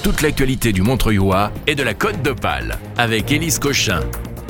Toute l'actualité du Montreuillois et de la Côte d'Opale avec Élise Cochin.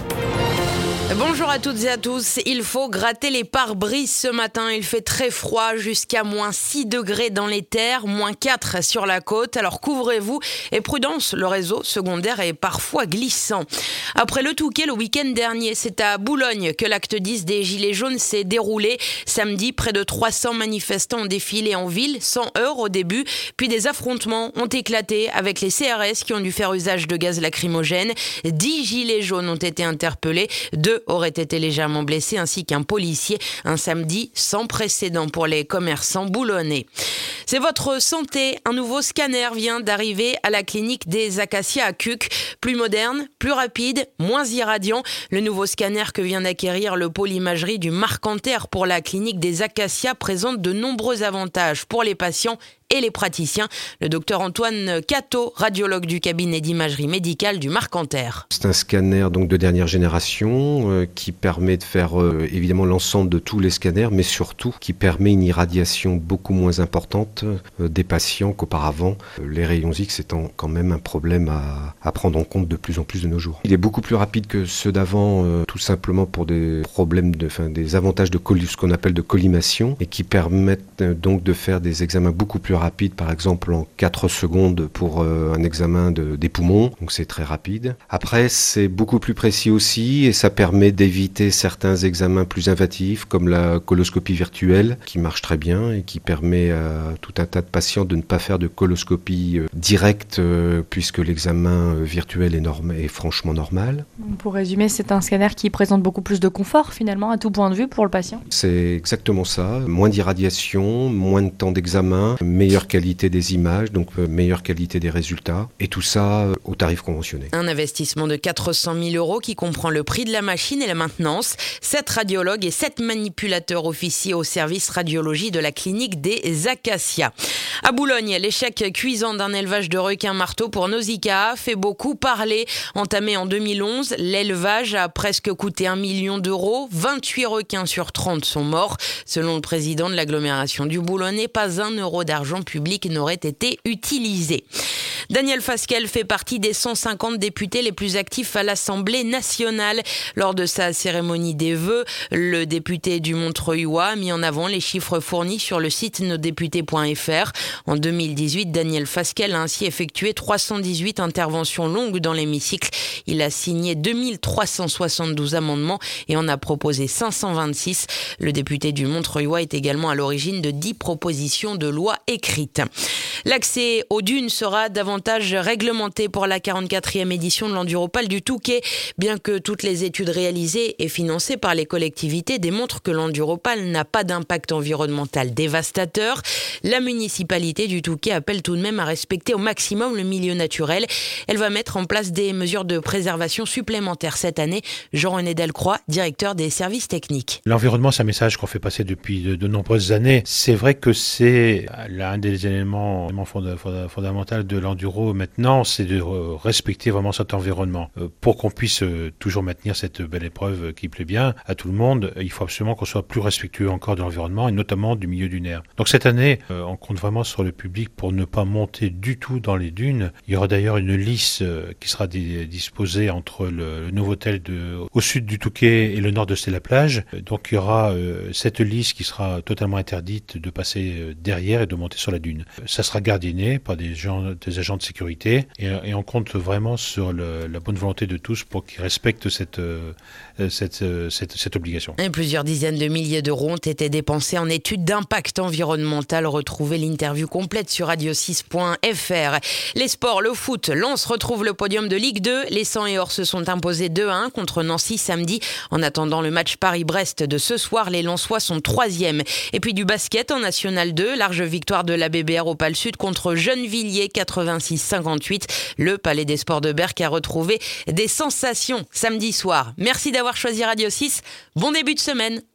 Bonjour à toutes et à tous. Il faut gratter les pare-brises ce matin. Il fait très froid, jusqu'à moins 6 degrés dans les terres, moins 4 sur la côte. Alors couvrez-vous et prudence, le réseau secondaire est parfois glissant. Après le Touquet le week-end dernier, c'est à Boulogne que l'acte 10 des Gilets jaunes s'est déroulé. Samedi, près de 300 manifestants ont défilé en ville, sans heurts au début. Puis des affrontements ont éclaté avec les CRS qui ont dû faire usage de gaz lacrymogène. 10 Gilets jaunes ont été interpellés. 2 auraient été légèrement blessés ainsi qu'un policier. Un samedi sans précédent pour les commerçants boulonnais. C'est votre santé. Un nouveau scanner vient d'arriver à la clinique des Acacias à Cuques. Plus moderne, plus rapide, moins irradiant. Le nouveau scanner que vient d'acquérir le pôle imagerie du Marcanterre pour la clinique des Acacias présente de nombreux avantages pour les patients et les praticiens. Le docteur Antoine Cateau, radiologue du cabinet d'imagerie médicale du Marcanterre. C'est un scanner donc de dernière génération qui permet de faire évidemment l'ensemble de tous les scanners, mais surtout qui permet une irradiation beaucoup moins importante des patients qu'auparavant. Les rayons X étant quand même un problème à prendre en compte de plus en plus de nos jours. Il est beaucoup plus rapide que ceux d'avant, tout simplement pour des problèmes des avantages de ce qu'on appelle de collimation, et qui permettent donc de faire des examens beaucoup plus rapide, par exemple en 4 secondes pour un examen des poumons, donc c'est très rapide. Après, c'est beaucoup plus précis aussi et ça permet d'éviter certains examens plus invasifs comme la coloscopie virtuelle qui marche très bien et qui permet à tout un tas de patients de ne pas faire de coloscopie directe puisque l'examen virtuel est franchement normal. Pour résumer, c'est un scanner qui présente beaucoup plus de confort finalement à tout point de vue pour le patient. C'est exactement ça, moins d'irradiation, moins de temps d'examen, meilleure qualité des images, donc meilleure qualité des résultats, et tout ça au tarif conventionné. Un investissement de 400 000 € qui comprend le prix de la machine et la maintenance. 7 radiologues et 7 manipulateurs officiers au service radiologie de la clinique des Acacias. À Boulogne, l'échec cuisant d'un élevage de requins marteaux pour Nausicaa fait beaucoup parler. Entamé en 2011, l'élevage a presque coûté 1 million d'euros. 28 requins sur 30 sont morts. Selon le président de l'agglomération du Boulonnais, pas 1 euro d'argent public n'aurait été utilisé. Daniel Fasquelle fait partie des 150 députés les plus actifs à l'Assemblée nationale. Lors de sa cérémonie des vœux, le député du Montreuillois a mis en avant les chiffres fournis sur le site nosdéputés.fr. En 2018, Daniel Fasquelle a ainsi effectué 318 interventions longues dans l'hémicycle. Il a signé 2372 amendements et en a proposé 526. Le député du Montreuillois est également à l'origine de 10 propositions de loi écrites. L'accès aux dunes sera davantage réglementé pour la 44e édition de l'Enduropale du Touquet. Bien que toutes les études réalisées et financées par les collectivités démontrent que l'Enduropale n'a pas d'impact environnemental dévastateur, la municipalité du Touquet appelle tout de même à respecter au maximum le milieu naturel. Elle va mettre en place des mesures de préservation supplémentaires cette année. Jean-René Delcroix, directeur des services techniques. L'environnement, c'est un message qu'on fait passer depuis de nombreuses années. C'est vrai que c'est l'un des éléments fondamental de l'enduro maintenant, c'est de respecter vraiment cet environnement. Pour qu'on puisse toujours maintenir cette belle épreuve qui plaît bien à tout le monde, il faut absolument qu'on soit plus respectueux encore de l'environnement et notamment du milieu dunaire. Donc cette année, on compte vraiment sur le public pour ne pas monter du tout dans les dunes. Il y aura d'ailleurs une liste qui sera disposée entre le nouveau hôtel au sud du Touquet et le nord de Stella-Plage. Donc il y aura cette liste qui sera totalement interdite de passer derrière et de monter sur la dune. Ça sera gardienné par des agents de sécurité et on compte vraiment sur la bonne volonté de tous pour qu'ils respectent cette obligation. Et plusieurs dizaines de milliers d'euros ont été dépensés en études d'impact environnemental. Retrouvez l'interview complète sur radio6.fr. Les sports, le foot, Lens retrouve le podium de Ligue 2. Les 100 et Or se sont imposés 2-1 contre Nancy samedi. En attendant le match Paris-Brest de ce soir, les Lensois sont 3e. Et puis du basket en National 2, large victoire de la BBR au Pal Sud contre Gennevilliers 86-58. Le Palais des Sports de Berck a retrouvé des sensations samedi soir. Merci d'avoir choisi Radio 6. Bon début de semaine.